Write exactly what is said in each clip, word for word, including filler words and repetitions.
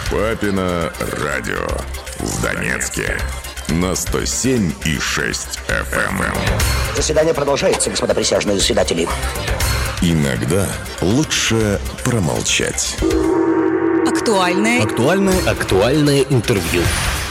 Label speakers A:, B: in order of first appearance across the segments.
A: Папино радио в Донецке на сто семь и шесть эф эм.
B: Заседание продолжается, господа присяжные заседатели.
A: Иногда лучше промолчать.
C: Актуальное.
D: Актуальное, актуальное интервью.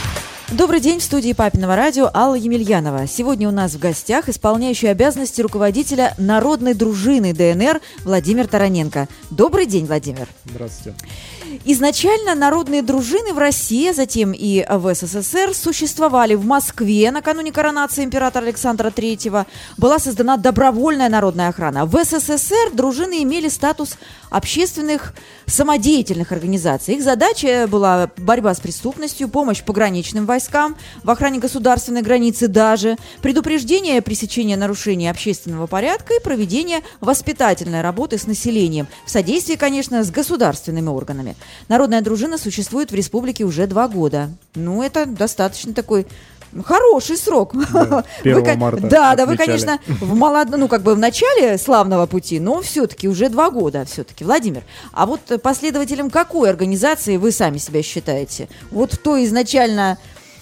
C: Добрый день, в студии Папиного радио Алла Емельянова. Сегодня у нас в гостях исполняющий обязанности руководителя народной дружины ДНР Владимир Тараненко. Добрый день, Владимир.
E: Здравствуйте.
C: Изначально народные дружины в России, затем и в СССР существовали в Москве. Накануне коронации императора Александра Третьего была создана добровольная народная охрана. В СССР дружины имели статус общественных самодеятельных организаций. Их задача была борьба с преступностью, помощь пограничным войскам, в охране государственной границы даже, предупреждение пресечения нарушений общественного порядка и проведение воспитательной работы с населением, в содействии, конечно, с государственными органами. Народная дружина существует в республике уже два года. Ну, это достаточно такой хороший срок.
E: Да, первого
C: вы,
E: марта
C: да, да, вы,
E: отмечали.
C: конечно, в молод... ну, как бы в начале славного пути, но все-таки уже два года все-таки. Владимир, а вот последователем какой организации вы сами себя считаете? Вот той изначально,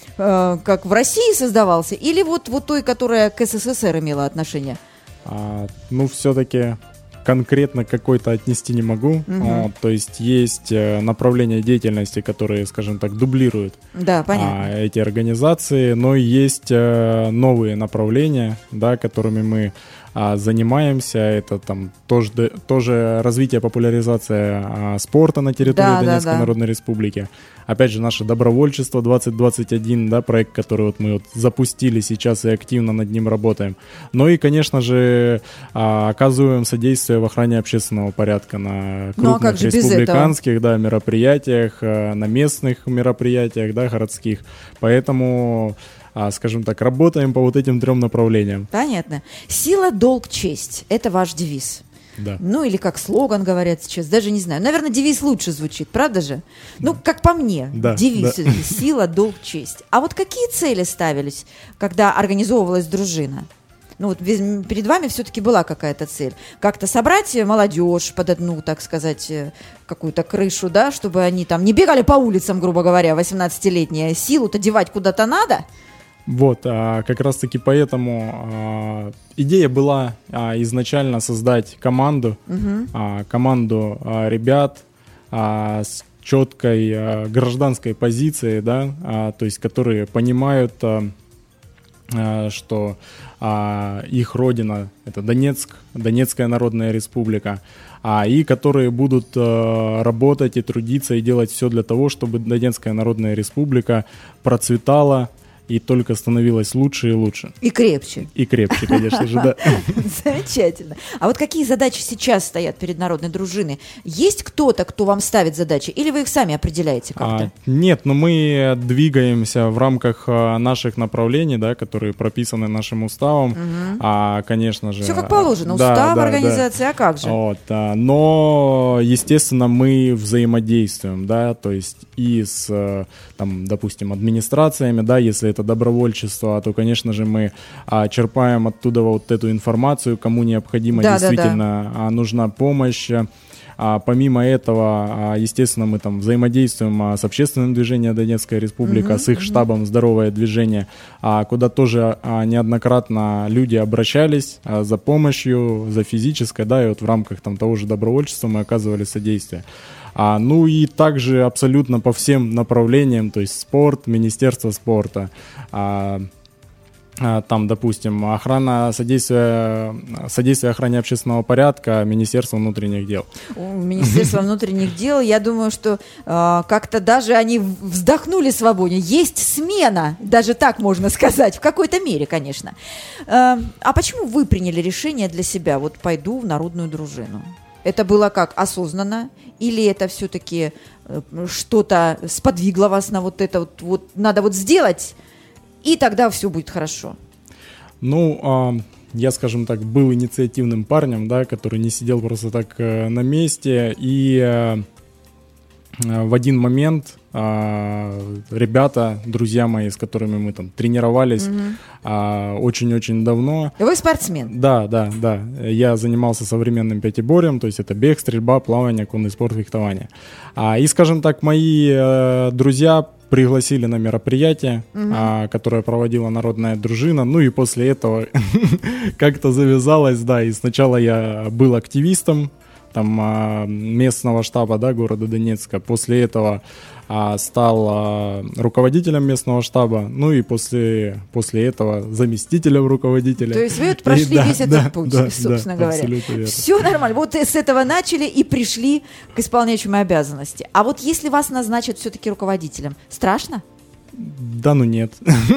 C: э, как в России создавался, или вот, вот той, которая к СССР имела отношение?
E: А, ну, все-таки конкретно какой-то отнести не могу.
C: Угу.
E: А, то есть есть э, направления деятельности, которые, скажем так, дублируют
C: Да, понятно.
E: а, эти организации, но есть э, новые направления, да, которыми мы а, занимаемся. Это там тоже, тоже развитие, популяризация а, спорта на территории
C: Да,
E: Донецкой
C: да, да.
E: Народной Республики. Опять же, наше добровольчество двадцать двадцать один, да, проект, который вот мы вот запустили сейчас и активно над ним работаем. Ну и, конечно же, а, оказываем содействие в охране общественного порядка на
C: Ну, а
E: крупных
C: как же без этого?
E: республиканских, да, мероприятиях, а, на местных мероприятиях, да, городских. Поэтому, а, скажем так, работаем по вот этим трем направлениям.
C: Понятно. Сила, долг, честь. Это ваш девиз.
E: Да.
C: Ну, или как слоган говорят сейчас, даже не знаю. Наверное, девиз лучше звучит, правда же? Ну, как по мне,
E: Да,
C: девиз
E: да.
C: все-таки сила, долг, честь. А вот какие цели ставились, когда организовывалась дружина? Ну, вот без- перед вами все-таки была какая-то цель. Как-то собрать молодежь под одну, так сказать, э, какую-то крышу, да, чтобы они там не бегали по улицам, грубо говоря, восемнадцатилетние. Силу-то девать куда-то надо.
E: Вот, а, как раз-таки поэтому а, идея была а, изначально создать команду, а, команду а, ребят а, с четкой а, гражданской позицией, да, а, то есть которые понимают, а, а, что а, их родина — это Донецк, Донецкая Народная Республика, а, и которые будут а, работать и трудиться и делать все для того, чтобы Донецкая Народная Республика процветала и только становилась лучше и лучше.
C: И крепче.
E: И крепче, конечно же, да.
C: Замечательно. А вот какие задачи сейчас стоят перед народной дружиной? Есть кто-то, кто вам ставит задачи, или вы их сами определяете как-то?
E: А, нет, но мы двигаемся в рамках а, наших направлений, да, которые прописаны нашим уставом. А, конечно же.
C: Все как положено.
E: да,
C: Устав
E: да,
C: организации,
E: да.
C: а как же?
E: Вот, а, но, естественно, мы взаимодействуем, да, то есть и с, а, там, допустим, администрациями, да, если это добровольчество, то, конечно же, мы а, черпаем оттуда вот эту информацию, кому необходимо
C: Да, да,
E: действительно а, нужна помощь. А, помимо этого, а, естественно, мы там взаимодействуем а, с общественным движением Донецкая Республика,
C: Мгм,
E: с их
C: мгм.
E: штабом «Здоровое движение», а, куда тоже а, неоднократно люди обращались а, за помощью, за физической, да, и вот в рамках там того же добровольчества мы оказывали содействие. А, ну и также абсолютно по всем направлениям, то есть спорт, Министерство спорта, а, а, там, допустим, охрана, содействие, содействие охране общественного порядка, Министерство внутренних дел.
C: У Министерства внутренних дел, я думаю, что э, как-то даже они вздохнули свободнее. Есть смена, даже так можно сказать, в какой-то мере, конечно. Э, а почему вы приняли решение для себя, вот пойду в народную дружину? Это было как, осознанно? Или это все-таки э, что-то сподвигло вас на вот это вот, вот надо вот сделать, и тогда все будет хорошо?
E: Ну, а, я, скажем так, был инициативным парнем, да, который не сидел просто так э, на месте, и э, в один момент а, ребята, друзья мои, с которыми мы там тренировались угу. а, очень-очень давно.
C: Вы спортсмен?
E: Да, да, да. Я занимался современным пятиборьем, то есть это бег, стрельба, плавание, конный спорт, фехтование. А, и, скажем так, мои э, друзья пригласили на мероприятие, угу. а, которое проводила народная дружина. Ну и после этого как-то завязалось, да, и сначала я был активистом там местного штаба, да, города Донецка. После этого а, стал а, руководителем местного штаба, ну и после, после этого заместителем руководителя.
C: То есть вы вот прошли и, весь да, этот да, путь, да, собственно да, говоря. Все нормально. Вот с этого начали и пришли к исполняющим обязанности. А вот если вас назначат все-таки руководителем, страшно?
E: Да, ну нет.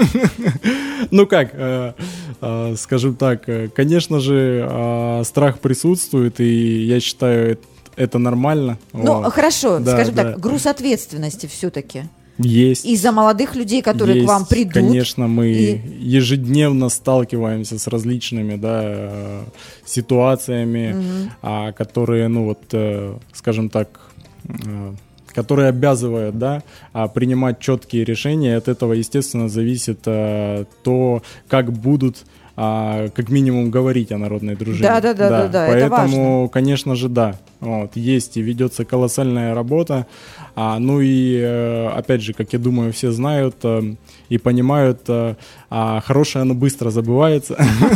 E: Ну как, э, э, скажем так, конечно же, э, страх присутствует, и я считаю, это, это нормально.
C: Ну
E: вот.
C: Хорошо,
E: да,
C: скажем
E: да.
C: так, груз ответственности все-таки.
E: Есть.
C: Из-за молодых людей, которые
E: есть,
C: к вам придут.
E: Конечно, мы
C: и...
E: ежедневно сталкиваемся с различными, да, ситуациями, угу. а, которые, ну вот, э, скажем так, э, которые обязывают, да, принимать четкие решения. От этого, естественно, зависит а, то, как будут, а, как минимум, говорить о народной дружине.
C: Да, да, да, да, да.
E: Поэтому, конечно же, да. Вот, есть и ведется колоссальная работа. А, ну и, опять же, как я думаю, все знают а, и понимают, а, а, хорошее оно быстро забывается,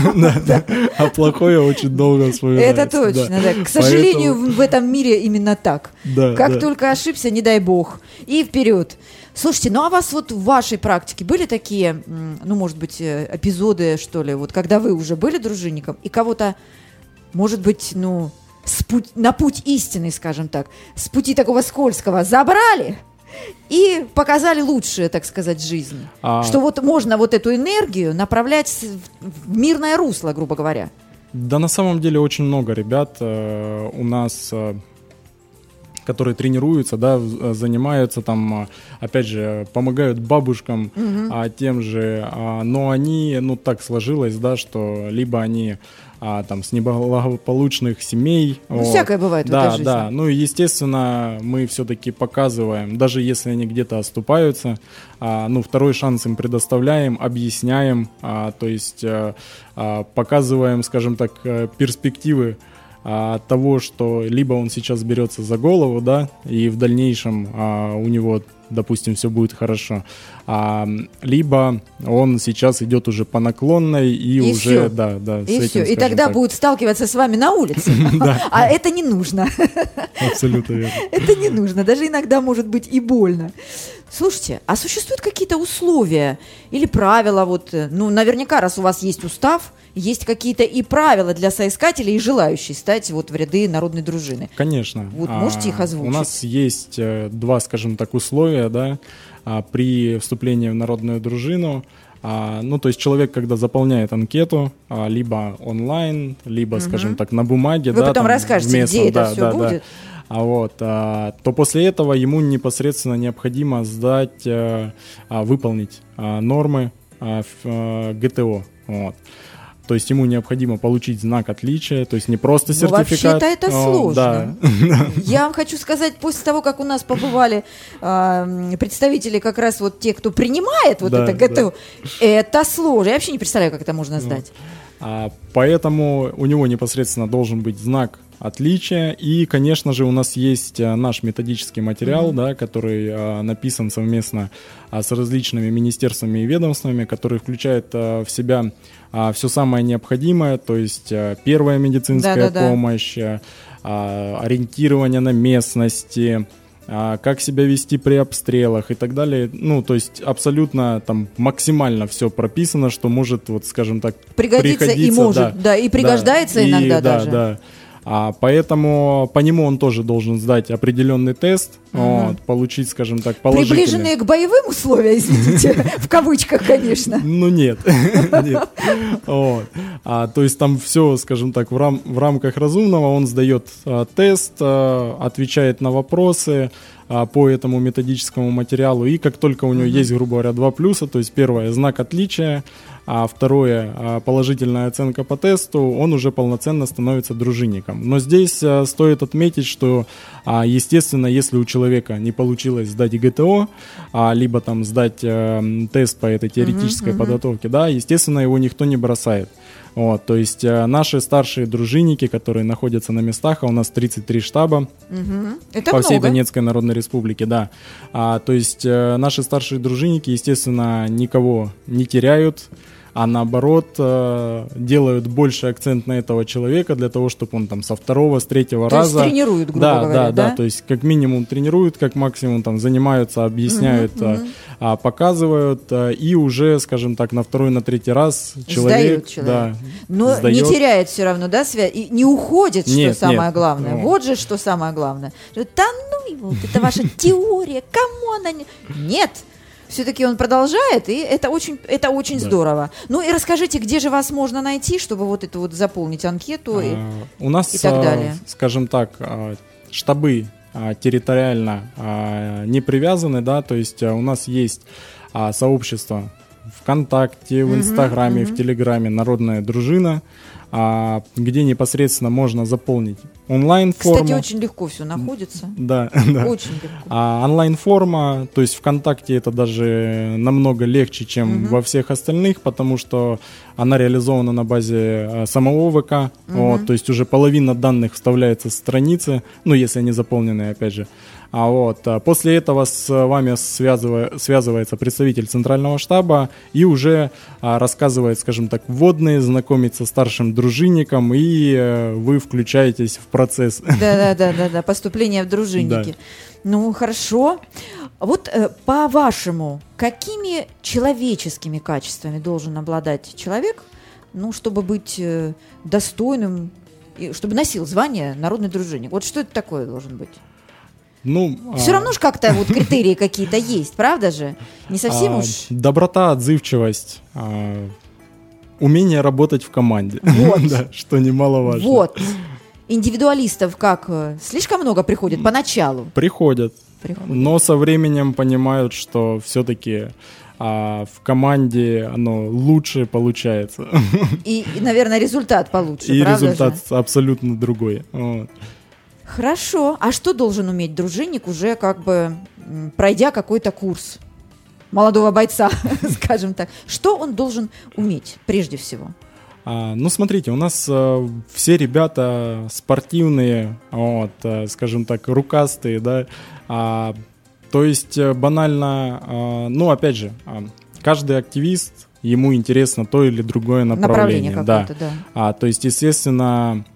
E: а плохое очень долго вспоминается.
C: Это точно, да. К сожалению, в этом мире именно так. Как только ошибся, не дай бог, и вперед. Слушайте, ну а вас вот в вашей практике были такие, ну, может быть, эпизоды, что ли, вот когда вы уже были дружинником, и кого-то, может быть, ну... С путь, на путь истины, скажем так, с пути такого скользкого забрали и показали лучшее, так сказать, жизни. А... Что вот можно вот эту энергию направлять в мирное русло, грубо говоря.
E: Да, на самом деле очень много ребят э, у нас, э, которые тренируются, да, занимаются там, опять же, помогают бабушкам, угу. а, тем же, а, но они, ну так сложилось, да, что либо они а, там с неблагополучных семей.
C: Ну, вот. Всякое бывает
E: да,
C: в этой жизни.
E: Да, ну и естественно мы все-таки показываем, даже если они где-то оступаются, а, ну второй шанс им предоставляем, объясняем, а, то есть а, а, показываем, скажем так, перспективы от того, что либо он сейчас берется за голову, да, и в дальнейшем а, у него, допустим, все будет хорошо, а, либо он сейчас идет уже по наклонной и, и уже,
C: все.
E: да, да,
C: и с этим, все. И тогда так. будет сталкиваться с вами на улице, а это не нужно.
E: Абсолютно верно.
C: Это не нужно, даже иногда может быть и больно. Слушайте, а существуют какие-то условия или правила, вот, ну, наверняка, раз у вас есть устав, есть какие-то и правила для соискателей и желающих стать вот в ряды народной дружины?
E: Конечно.
C: Вот можете их озвучить?
E: У нас есть два, скажем так, условия, да, при вступлении в народную дружину. Ну, то есть человек, когда заполняет анкету, либо онлайн, либо, угу. скажем так, на бумаге.
C: Вы
E: да,
C: потом
E: там,
C: расскажете,
E: местном,
C: где это
E: да,
C: все
E: да,
C: будет?
E: Да. А вот, а, то после этого ему непосредственно необходимо сдать, а, а, выполнить а, нормы а, в, а, ГТО. Вот. То есть ему необходимо получить знак отличия, то есть не просто ну, сертификат.
C: Вообще-то это
E: О,
C: сложно.
E: Да.
C: Я вам хочу сказать, после того, как у нас побывали э, представители как раз вот те, кто принимает вот да, это ГТО, да. это сложно. Я вообще не представляю, как это можно сдать.
E: А, поэтому у него непосредственно должен быть знак отличия. И, конечно же, у нас есть а, наш методический материал, mm-hmm. да, который а, написан совместно а, с различными министерствами и ведомствами, который включает а, в себя а, все самое необходимое, то есть а, первая медицинская Да-да-да. помощь, а, ориентирование на местности, а, как себя вести при обстрелах и так далее. Ну, то есть абсолютно там максимально все прописано, что может, вот, скажем так,
C: пригодиться и может, да, да и пригождается да, иногда
E: и,
C: даже.
E: Да, да. А, поэтому по нему он тоже должен сдать определенный тест, uh-huh. вот, получить, скажем так, положительный.
C: Приближенные к боевым условиям, извините, в кавычках, конечно.
E: Ну нет, нет. Вот. А, то есть там все, скажем так, в, рам- в рамках разумного. Он сдает а, тест, а, отвечает на вопросы а, по этому методическому материалу. И как только у него uh-huh. есть, грубо говоря, два плюса, то есть первое, знак отличия, а второе, а, положительная оценка по тесту, он уже полноценно становится дружинником. Но здесь а, стоит отметить, что, а, естественно, если у человека не получилось сдать ГТО, а, либо там сдать а, тест по этой теоретической uh-huh, подготовке, uh-huh. да, естественно, его никто не бросает. Вот, то есть э, наши старшие дружинники, которые находятся на местах, а у нас тридцать три штаба
C: угу. Это
E: по
C: много.
E: всей Донецкой Народной Республике, да. А, то есть э, наши старшие дружинники, естественно, никого не теряют, а наоборот э, делают больше акцент на этого человека для того, чтобы он там со второго, с третьего
C: то
E: раза...
C: То есть тренируют, грубо
E: да,
C: говоря,
E: да?
C: Да,
E: да, то есть как минимум тренируют, как максимум там занимаются, объясняют,
C: угу, угу.
E: А, показывают, а, и уже, скажем так, на второй, на третий раз человек...
C: Сдают человек.
E: Да,
C: но
E: сдает.
C: Не теряет все равно, да, связь? И не уходит, что
E: нет,
C: самое
E: нет.
C: главное.
E: О.
C: Вот же, что самое главное. Да ну его, это ваша теория, кому она... не... Нет! Все-таки он продолжает, и это очень, это очень да. здорово. Ну и расскажите, где же вас можно найти, чтобы вот это вот заполнить анкету и,
E: а, у нас,
C: и так далее?
E: Скажем так, штабы территориально не привязаны, да, то есть у нас есть сообщество ВКонтакте, в Инстаграме, mm-hmm, mm-hmm. в Телеграме «Народная дружина», где непосредственно можно заполнить онлайн-форму.
C: Кстати, очень легко все находится.
E: Да, да.
C: Очень легко.
E: А онлайн-форма, то есть ВКонтакте это даже намного легче, чем угу. во всех остальных, потому что она реализована на базе самого ВК. Угу. Вот, то есть уже половина данных вставляется с страницы, ну, если они заполнены, опять же. А вот после этого с вами связывая, связывается представитель центрального штаба и уже а, рассказывает, скажем так, вводные, знакомится с старшим дружинником, и а, вы включаетесь в процесс.
C: Да-да-да, поступление в дружинники. Да. Ну, хорошо. Вот э, по-вашему, какими человеческими качествами должен обладать человек, ну, чтобы быть э, достойным, и, чтобы носил звание народный дружинник? Вот что это такое должен быть?
E: Ну,
C: все
E: а...
C: равно же как-то вот критерии какие-то есть, правда же? Не совсем
E: а,
C: уж...
E: Доброта, отзывчивость, а, умение работать в команде,
C: вот.
E: Да, что немаловажно.
C: Вот. Индивидуалистов как? Слишком много приходит поначалу?
E: Приходят,
C: приходят.
E: Но со временем понимают, что все-таки... а в команде оно лучше получается.
C: И, и наверное, результат получше,
E: И
C: правда
E: результат
C: же?
E: абсолютно другой. Вот.
C: Хорошо. А что должен уметь дружинник, уже как бы пройдя какой-то курс молодого бойца, скажем так? Что он должен уметь прежде всего?
E: А, ну, смотрите, у нас а, все ребята спортивные, вот, а, скажем так, рукастые, да, а, то есть банально, а, ну, опять же, а, каждый активист, ему интересно то или другое направление.
C: Направление
E: да.
C: какое-то, да.
E: А, то есть, естественно,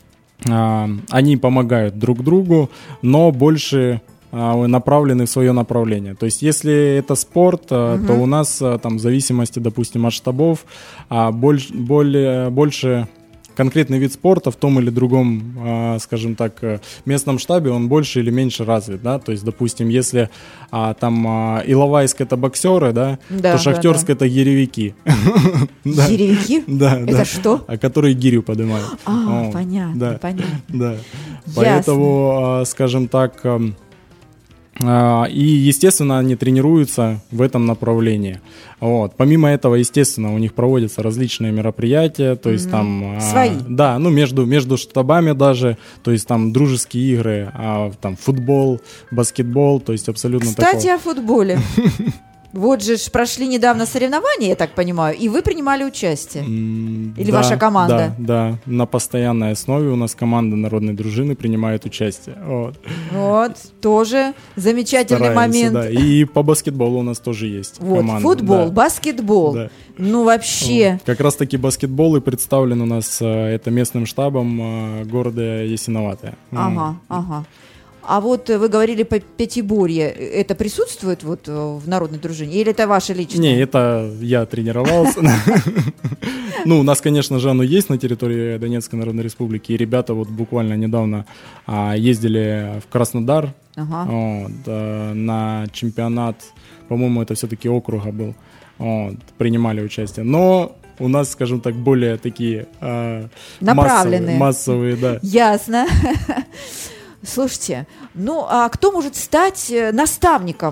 E: а, они помогают друг другу, но больше... направлены в свое направление. То есть, если это спорт, угу. то у нас там в зависимости, допустим, от штабов больше, более, больше конкретный вид спорта в том или другом, скажем так, местном штабе, он больше или меньше развит, да, то есть, допустим, если там Иловайск — это боксеры, да,
C: да,
E: то Шахтерск —
C: да, да.
E: это гиревики.
C: Гиревики?
E: Да,
C: это что?
E: Которые гирю поднимают.
C: А, понятно, понятно.
E: Да, поэтому, скажем так, и, естественно, они тренируются в этом направлении. Вот. Помимо этого, естественно, у них проводятся различные мероприятия, то есть mm-hmm. там...
C: Свои?
E: А, да, ну, между, между штабами даже, то есть там дружеские игры, а, там футбол, баскетбол, то есть абсолютно такое.
C: Кстати, о футболе. Вот же ж прошли недавно соревнования, я так понимаю, и вы принимали участие? Mm, Или
E: да,
C: ваша команда?
E: Да, да, на постоянной основе у нас команда народной дружины принимает участие. Вот,
C: вот тоже замечательный момент.
E: Да. И по баскетболу у нас тоже есть
C: вот,
E: команда.
C: Футбол,
E: да.
C: баскетбол, да. Ну вообще.
E: Вот. Как раз таки баскетбол и представлен у нас это местным штабом города Ясиноватое.
C: Ага, mm. ага. А вот вы говорили по пятиборье, это присутствует вот в народной дружине, или это ваше личное?
E: Не, это я тренировался. Ну, у нас, конечно же, оно есть на территории Донецкой Народной Республики, и ребята вот буквально недавно ездили в Краснодар на чемпионат, по-моему, это все-таки округа был, принимали участие. Но у нас, скажем так, более такие
C: направленные,
E: массовые, да.
C: Ясно. Слушайте, ну а кто может стать наставником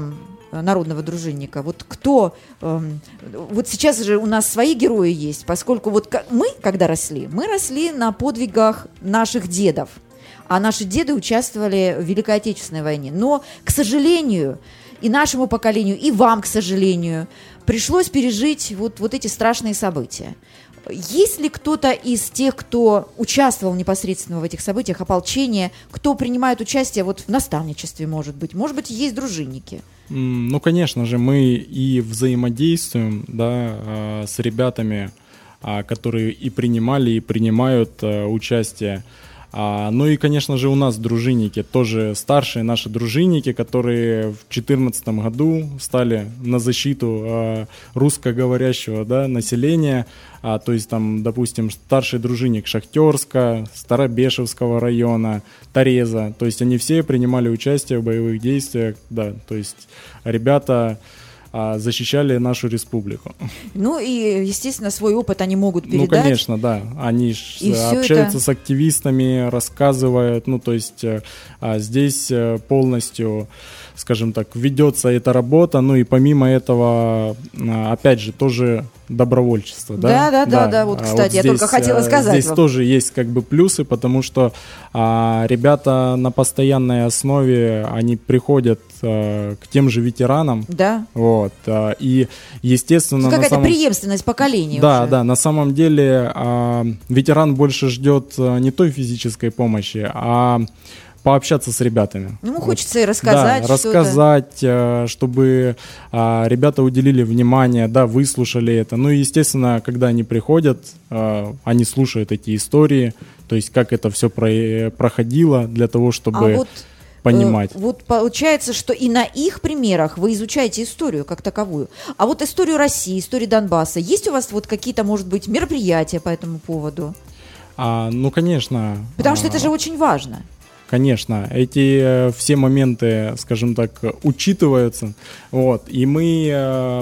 C: народного дружинника? Вот кто... Э, вот сейчас же у нас свои герои есть, поскольку вот мы, когда росли, мы росли на подвигах наших дедов, а наши деды участвовали в Великой Отечественной войне. Но, к сожалению, и нашему поколению, и вам, к сожалению, пришлось пережить вот, вот эти страшные события. Есть ли кто-то из тех, кто участвовал непосредственно в этих событиях, ополчения, кто принимает участие вот в наставничестве, может быть? Может быть, есть дружинники?
E: Ну, конечно же, мы и взаимодействуем, да, с ребятами, которые и принимали, и принимают участие. А, ну и, конечно же, у нас дружинники, тоже старшие наши дружинники, которые в две тысячи четырнадцатом году стали на защиту а, русскоговорящего, да, населения. А, то есть там, допустим, старший дружинник Шахтерска, Старобешевского района, Тореза. То есть они все принимали участие в боевых действиях, да, то есть ребята... защищали нашу республику.
C: Ну и, естественно, свой опыт они могут передать.
E: Ну, конечно, да. Они общаются это... с активистами, рассказывают. Ну, то есть а, здесь полностью, скажем так, ведется эта работа. Ну и помимо этого, опять же, тоже добровольчество. Да,
C: да, да, да, да. Вот, кстати, вот здесь, я только хотела сказать
E: Здесь
C: вам.
E: тоже есть как бы плюсы, потому что а, ребята на постоянной основе, они приходят а, к тем же ветеранам.
C: Да.
E: Вот. А, и, естественно...
C: Какая-то
E: самом...
C: преемственность поколений.
E: Да,
C: уже.
E: да. На самом деле а, ветеран больше ждет а, не той физической помощи, а пообщаться с ребятами.
C: Ну, хочется вот. и рассказать
E: да,
C: что-то.
E: рассказать, чтобы а, ребята уделили внимание, да, выслушали это. Ну и, естественно, когда они приходят, а, они слушают эти истории, то есть как это все про- проходило для того, чтобы...
C: А вот...
E: понимать.
C: Вот получается, что и на их примерах вы изучаете историю как таковую. А вот историю России, историю Донбасса, есть у вас вот какие-то, может быть, мероприятия по этому поводу?
E: А, ну, конечно.
C: Потому что это же очень важно.
E: Конечно, эти э, все моменты, скажем так, учитываются, вот, и мы, э,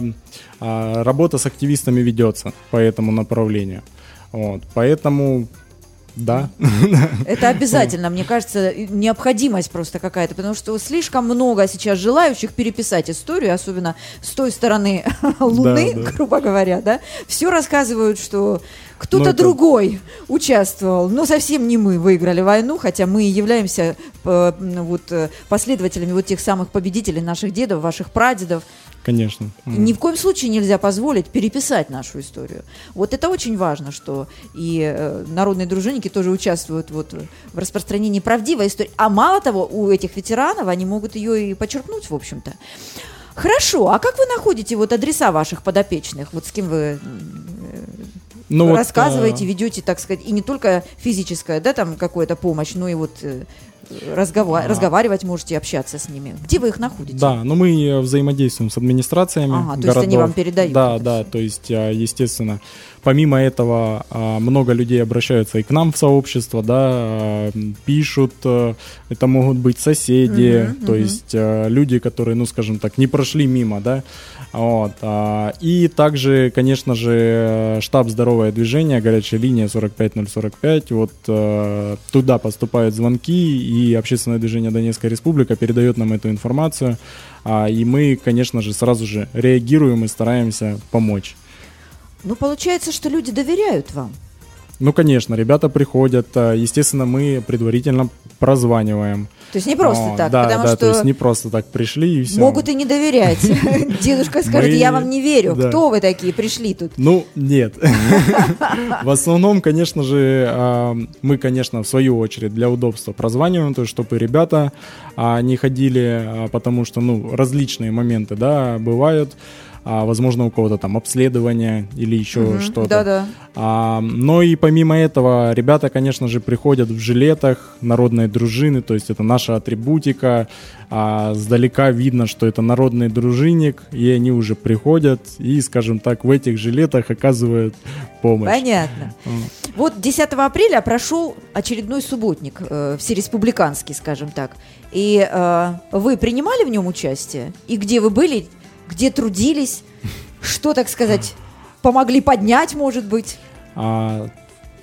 E: э, работа с активистами ведется по этому направлению, вот, поэтому, да.
C: Это обязательно, мне кажется, необходимость просто какая-то, потому что слишком много сейчас желающих переписать историю, особенно с той стороны Луны, да, да. грубо говоря, да, все рассказывают, что кто-то это... другой участвовал, но совсем не мы выиграли войну, хотя мы являемся э, вот, последователями вот тех самых победителей наших дедов, ваших прадедов.
E: Конечно.
C: Ни в коем случае нельзя позволить переписать нашу историю. Вот это очень важно, что и э, народные дружинники тоже участвуют вот в распространении правдивой истории. А мало того, у этих ветеранов они могут ее и подчеркнуть, в общем-то. Хорошо, а как вы находите вот адреса ваших подопечных? Вот с кем вы... Э, Ну, вы рассказываете, вот, ведете, так сказать, и не только физическая, да, там какая-то помощь, но и вот э, разговар- а. разговаривать можете, общаться с ними. Где вы их находите?
E: Да, но мы взаимодействуем с администрациями ага,
C: то
E: городов.
C: есть они вам передают?
E: Да, да, то есть, естественно, помимо этого много людей обращаются и к нам в сообщество, да, пишут, это могут быть соседи, угу, то угу. есть люди, которые, ну, скажем так, не прошли мимо, да. Вот. И также, конечно же, штаб «Здоровое движение», горячая линия сорок пять ноль сорок пять. Вот туда поступают звонки, и Общественное движение Донецкая Республика передает нам эту информацию. И мы, конечно же, сразу же реагируем и стараемся помочь.
C: Ну, получается, что люди доверяют вам.
E: Ну, конечно, ребята приходят. Естественно, мы предварительно прозваниваем.
C: То есть не просто О, так,
E: да,
C: потому
E: да,
C: что...
E: то есть не просто так пришли и все.
C: Могут и не доверять. Дедушка скажет,
E: мы...
C: я вам не верю.
E: Да.
C: Кто вы такие, пришли тут?
E: Ну, нет. В основном, конечно же, мы, конечно, в свою очередь для удобства прозваниваем, то есть чтобы ребята не ходили, потому что, ну, различные моменты, да, бывают. А, возможно, у кого-то там обследование или еще угу, что-то.
C: Да-да.
E: А, но и помимо этого, ребята, конечно же, приходят в жилетах народной дружины, то есть это наша атрибутика. А, сдалека видно, что это народный дружинник, и они уже приходят и, скажем так, в этих жилетах оказывают помощь.
C: Понятно. Mm. Вот десятого апреля прошел очередной субботник, э, всереспубликанский, скажем так. И э, вы принимали в нем участие? И где вы были? Где трудились? Что, так сказать, помогли поднять, может быть?
E: А,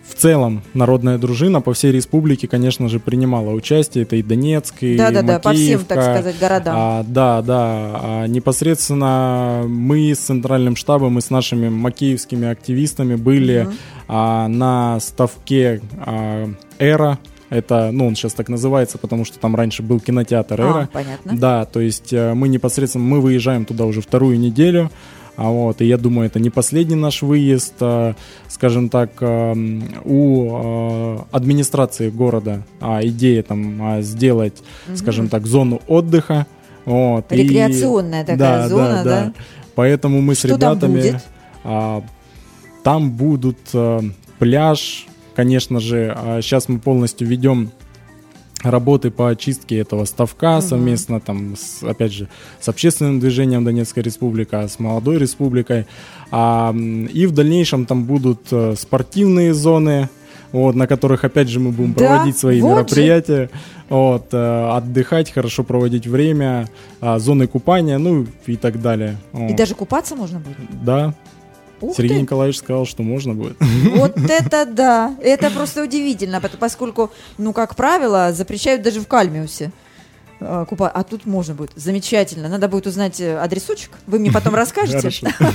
E: в целом народная дружина по всей республике, конечно же, принимала участие. Это и Донецк, и
C: Да-да-да, по всем,
E: Макеевка.
C: так сказать, городам.
E: А, да, да. А, непосредственно мы с центральным штабом и с нашими макеевскими активистами были угу. а, на ставке а, «Эра». Это, ну, он сейчас так называется, потому что там раньше был кинотеатр «Эра».
C: А, понятно.
E: Да, то есть мы непосредственно, мы выезжаем туда уже вторую неделю. А вот, и я думаю, это не последний наш выезд, а, скажем так, а, у а, администрации города а, идея там а, сделать, угу. скажем так, зону отдыха. Вот,
C: рекреационная и, такая
E: да,
C: зона,
E: да, да?
C: да?
E: Поэтому мы
C: Что
E: с ребятами...
C: Там будет?
E: А, там будут а, пляж, конечно же, а сейчас мы полностью ведем работы по очистке этого ставка угу. совместно, там, с, опять же, с общественным движением Донецкая Республика, с молодой республикой. А, и в дальнейшем там будут а, спортивные зоны, вот, на которых, опять же, мы будем да, проводить свои вот мероприятия, вот, а, отдыхать, хорошо проводить время, а, зоны купания, ну и так далее.
C: Вот. И даже купаться можно будет?
E: Да.
C: Ух
E: Сергей
C: ты.
E: Николаевич сказал, что можно будет.
C: Вот это да! Это просто удивительно, поскольку, ну, как правило, запрещают даже в Кальмиусе купаться, а тут можно будет. Замечательно. Надо будет узнать адресочек. Вы мне потом расскажете.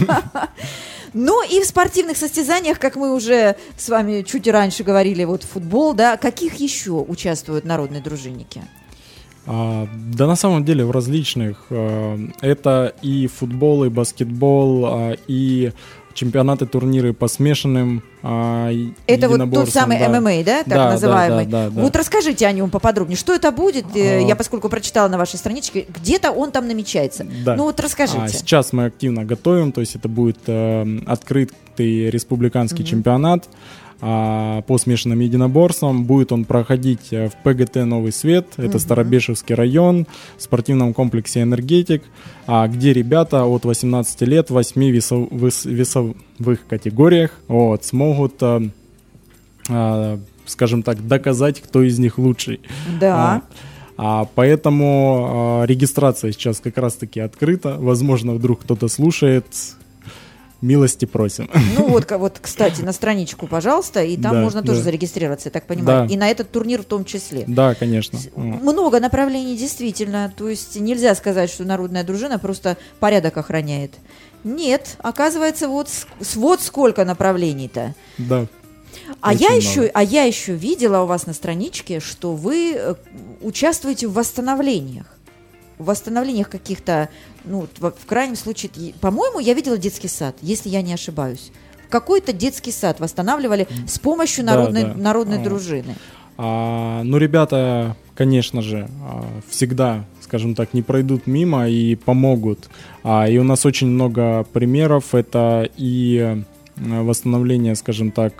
C: Ну и в спортивных состязаниях, как мы уже с вами чуть раньше говорили, вот футбол, да, каких еще участвуют народные дружинники?
E: А, да на самом деле в различных. А, это и футбол, и баскетбол, а, и чемпионаты, турниры по смешанным а,
C: это вот тот самый
E: да.
C: эм эм а, да, так
E: да,
C: называемый.
E: Да, да, да,
C: вот
E: да.
C: расскажите о нем поподробнее. Что это будет? А... Я, поскольку прочитала на вашей страничке, где-то он там намечается.
E: Да.
C: Ну вот расскажите.
E: А, сейчас мы активно готовим, то есть это будет э, открытый республиканский угу. чемпионат а, по смешанным единоборствам. Будет он проходить в пэ гэ тэ «Новый свет», это угу. Старобешевский район, в спортивном комплексе «Энергетик», а, где ребята от восемнадцати лет в восьми весов, вес, весовых категориях вот, смогут, а, а, скажем так, доказать, кто из них лучший.
C: Да.
E: А, а, поэтому а, регистрация сейчас как раз-таки открыта. Возможно, вдруг кто-то слушает. Милости просим.
C: Ну вот, вот, кстати, на страничку, пожалуйста, и там
E: да,
C: можно тоже
E: да.
C: зарегистрироваться, я так понимаю.
E: Да.
C: И на этот турнир в том числе.
E: Да, конечно.
C: Много направлений, действительно. То есть нельзя сказать, что народная дружина просто порядок охраняет. Нет, оказывается, вот, вот сколько направлений-то.
E: Да.
C: А я, еще, а я еще видела у вас на страничке, что вы участвуете в восстановлениях. В восстановлениях каких-то, ну, в, в крайнем случае, по-моему, я видела детский сад, если я не ошибаюсь. Какой-то детский сад восстанавливали с помощью народной, да, да. народной а, дружины.
E: А, ну, ребята, конечно же, всегда, скажем так, не пройдут мимо и помогут. А, и у нас очень много примеров. Это и восстановление, скажем так,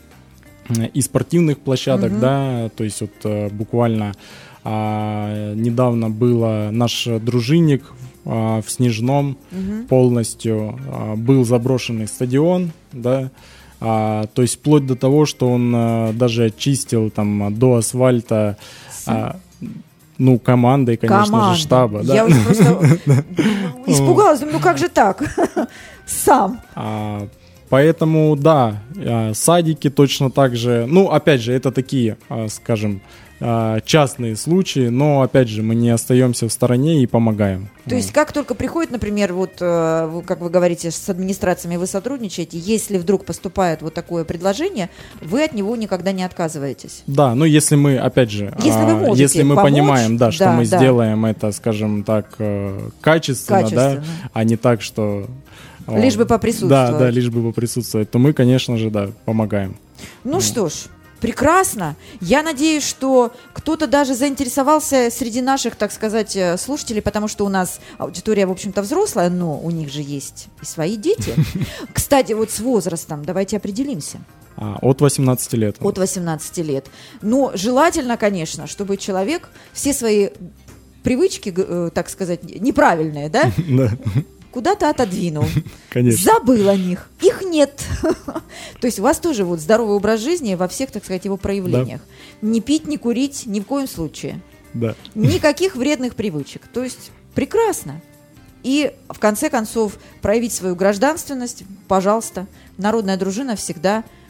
E: и спортивных площадок, угу. да, то есть вот буквально... А, недавно было наш дружинник а, в Снежном угу. полностью а, был заброшенный стадион, да, а, то есть вплоть до того, что он а, даже очистил там до асфальта, а, ну командой, конечно
C: Команда.
E: же, штаба. Да?
C: Я уже просто испугалась, ну как же так, сам.
E: Поэтому да, садики точно так же, ну опять же это такие, скажем, частные случаи, но опять же мы не остаемся в стороне и помогаем.
C: То есть как только приходит, например, вот как вы говорите, с администрациями вы сотрудничаете, если вдруг поступает вот такое предложение, вы от него никогда не отказываетесь? Да,
E: ну если мы, опять же,
C: если, вы можете
E: если мы
C: помочь,
E: понимаем, да, что
C: да,
E: мы
C: да.
E: сделаем это, скажем так, качественно, качественно. Да, а не так, что...
C: Лишь бы поприсутствовать.
E: Да, да, лишь бы поприсутствовать, то мы, конечно же, да, помогаем.
C: Ну вот. Что ж, прекрасно. Я надеюсь, что кто-то даже заинтересовался среди наших, так сказать, слушателей, потому что у нас аудитория, в общем-то, взрослая, но у них же есть и свои дети. Кстати, вот с возрастом давайте определимся.
E: А, от восемнадцати лет.
C: От восемнадцати лет. Но желательно, конечно, чтобы человек все свои привычки, так сказать, неправильные, да?
E: Да.
C: Куда-то отодвинул.
E: Конечно.
C: Забыл о них. Их нет. То есть у вас тоже вот здоровый образ жизни во всех, так сказать, его проявлениях. Да. Не пить, не курить ни в коем случае.
E: Да.
C: Никаких вредных привычек. То есть прекрасно. И в конце концов проявить свою гражданственность, пожалуйста. Народная дружина всегда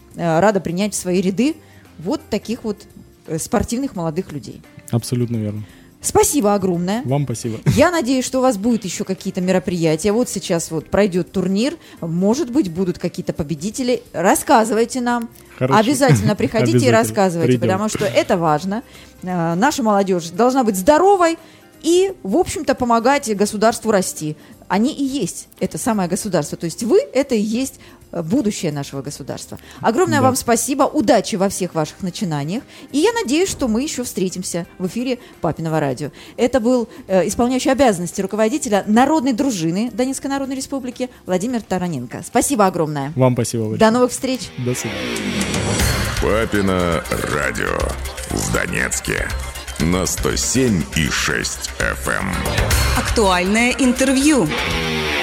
C: э, рада принять в свои ряды вот таких вот э, спортивных молодых людей.
E: Абсолютно верно.
C: Спасибо огромное.
E: Вам спасибо.
C: Я надеюсь, что у вас будут еще какие-то мероприятия. Вот сейчас вот пройдет турнир. Может быть, будут какие-то победители. Рассказывайте нам.
E: Хорошо.
C: Обязательно приходите
E: Обязательно.
C: и рассказывайте,
E: Придем.
C: потому что это важно. Э, Наша молодежь должна быть здоровой и, в общем-то, помогать государству расти. Они и есть это самое государство. То есть вы – это и есть будущее нашего государства. Огромное
E: Да.
C: вам спасибо, удачи во всех ваших начинаниях. И я надеюсь, что мы еще встретимся в эфире Папиного радио. Это был э, исполняющий обязанности руководителя Народной дружины Донецкой Народной Республики Владимир Тараненко. Спасибо огромное.
E: Вам спасибо большое.
C: До новых встреч.
E: До свидания.
A: Папино радио в Донецке на сто семь и шесть эф эм.
F: Актуальное интервью.